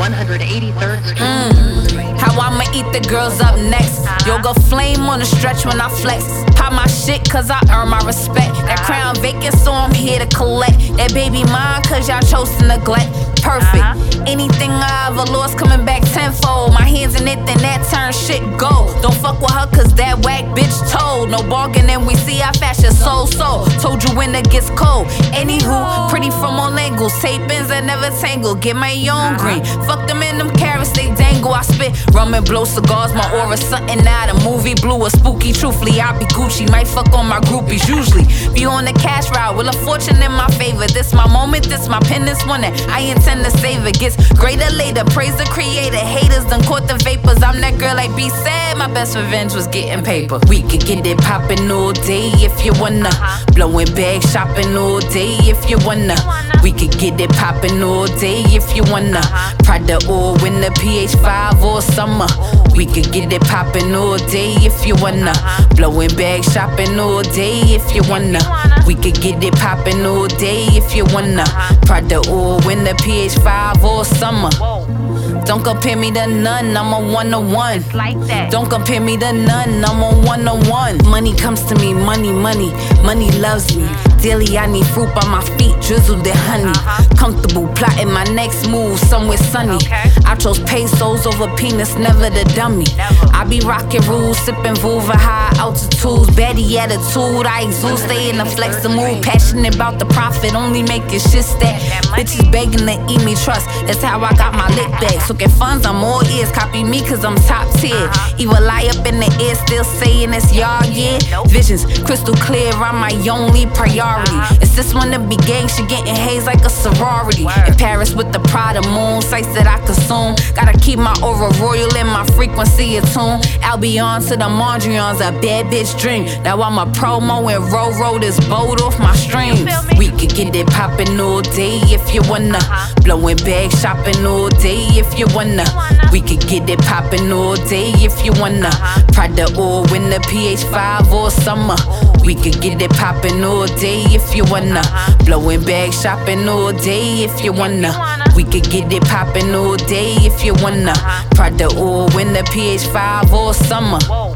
183rd Street. How I'ma eat the girls up next? Yoga flame on the stretch when I flex. Pop my shit cause I earn my respect. That crown vacant so I'm here to collect. That baby mine cause y'all chose to neglect. Perfect. Anything I ever lost coming back tenfold. My hands in it, then that turn shit gold. Don't fuck with her cause that whack bitch told. No bargaining, we see our fashion so. Told you when it gets cold. Anywho, pretty from all angles. Tape-ins that never tangle. Get my own green. Fuck them in them carrots, they dangle. I spit rum and blow cigars. My aura something out of movie blue or spooky. Truthfully, I be Gucci. Might fuck on my groupies usually. Be on the cash route. Will a fortune in my favor. This my moment, this my pen, this one that I intend to save it. Gets greater later. Praise the creator. Haters done caught the vapors. I'm that girl like B said. My best revenge was getting paper. We could get it poppin' all day if you wanna. Blowing bags, shopping all day if you wanna. We could get it poppin' all day if you wanna. Prada or win the PH5 all summer. We could get it poppin' all day if you wanna. Blowing bags, shopping all day if you wanna. We could get it poppin' all day if you wanna. Prada or win the PH5 all summer. Don't compare me to none, I'm a one-on-one. Don't compare me to none, I'm a one-on-one. Money comes to me, money loves me. Daily I need fruit by my feet, drizzled in honey. Comfortable plotting my next move, somewhere sunny. I chose pesos over peanuts, never the dummy. I be rocking rules, sipping Vuva, high altitudes. Baddie attitude, I exude, stay in the flexing mood. Passionate about the profit, only making shit stack. Bitches begging to eat me trust, that's how I got my lick back. So get funds, I'm all ears, copy me cause I'm top tier. Evil lie up in the air, still saying it's y'all, yeah. Visions crystal clear, I'm my only priority. It's this one to be gang, she getting hazed like a sorority. In Paris with the Prada moon, sights that I consume. Gotta keep my aura royal and my frequency attuned. Albion to the Mondrian's a bad bitch dream. Now I'm a promo and roll this boat off my streams. We could get it poppin' all day if you wanna. Blowing bags, shopping all day if you wanna. We could get it poppin' all day if you wanna. Prada or win the PH5 all summer. We could get it poppin' all day if you wanna. Blowing bags, shopping all day if you wanna. We could get it poppin' all day if you wanna. Prada or win the PH5 all summer.